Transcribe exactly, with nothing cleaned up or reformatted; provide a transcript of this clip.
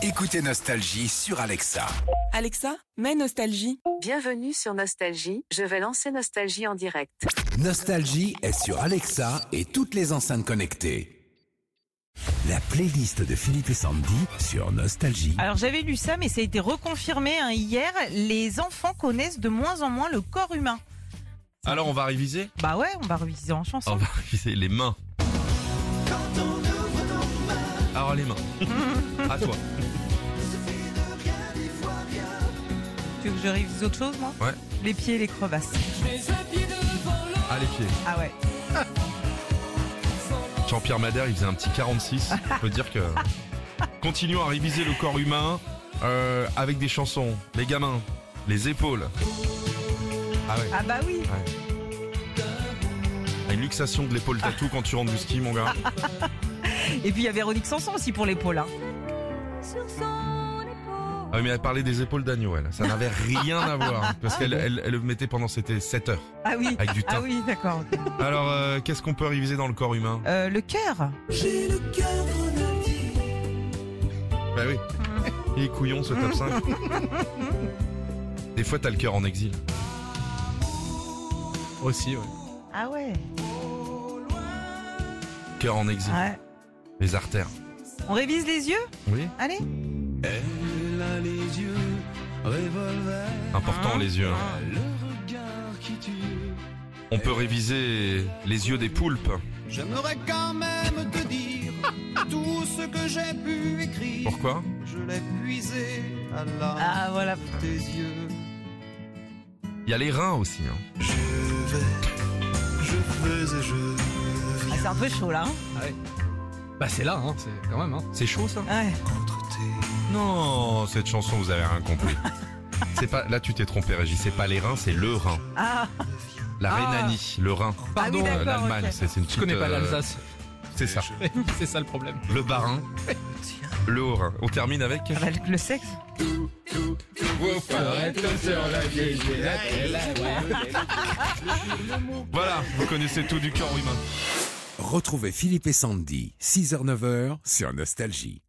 Écoutez Nostalgie sur Alexa. Alexa, mets Nostalgie. Bienvenue sur Nostalgie, je vais lancer Nostalgie en direct. Nostalgie est sur Alexa et toutes les enceintes connectées. La playlist de Philippe et Sandy sur Nostalgie. Alors j'avais lu ça, mais ça a été reconfirmé hein, hier. Les enfants connaissent de moins en moins le corps humain. Alors on va réviser ? Bah ouais, on va réviser en chanson. On va réviser les mains. Alors les mains. À toi. Tu veux que je révise autre chose, moi ? Ouais. Les pieds et les crevasses. Ah, les pieds. Ah ouais. Jean-Pierre Madère, il faisait un petit quarante-six. Je peux dire que... Continuons à réviser le corps humain euh, avec des chansons. Les gamins, les épaules. Ah ouais. Ah bah oui. Ouais. Une luxation de l'épaule tatou quand tu rentres du ski, mon gars. Et puis il y a Véronique Sanson aussi pour l'épaule. Hein. Ah oui, mais elle parlait des épaules d'agneau, elle. Ça n'avait rien à voir. Parce qu'elle elle, elle le mettait pendant c'était sept heures. Ah oui. Avec du thym. Ah oui, d'accord. Alors, euh, qu'est-ce qu'on peut réviser dans le corps humain ? Euh, le cœur. J'ai le cœur grenadier. Bah oui. Il est couillon ce top cinq. Des fois t'as le cœur en exil. Aussi, ouais. Ah ouais. Cœur en exil. Ouais. Les artères. On révise les yeux ? Oui. Allez. Elle a les yeux, revolver. Important les yeux. Hein. Le regard qui tue. On peut réviser les yeux des poulpes. J'aimerais quand même te dire tout ce que j'ai pu écrire. Pourquoi ? Je l'ai puisé à la Ah voilà. tes yeux. Il y a les reins aussi. Hein. Je vais, je vais et je Ah, viens c'est un peu chaud là. Hein Ah ouais. Bah c'est là, hein, c'est quand même. Hein. C'est chaud ça ? ouais. entre tes... Non, cette chanson vous avez rien compris. C'est pas là tu t'es trompé Régis, c'est pas les reins, c'est le Rhin. Ah. La Ah. Rhénanie, le Rhin. Pardon, Euh, d'accord, l'Allemagne, ok. c'est c'est une Je petite, connais pas euh, l'Alsace. C'est ça. C'est ça le problème. Le Bas-Rhin, le Haut-Rhin. On termine avec Avec le sexe. Voilà, vous connaissez tout du corps humain. Retrouvez Philippe et Sandy, six heures neuf heures sur Nostalgie.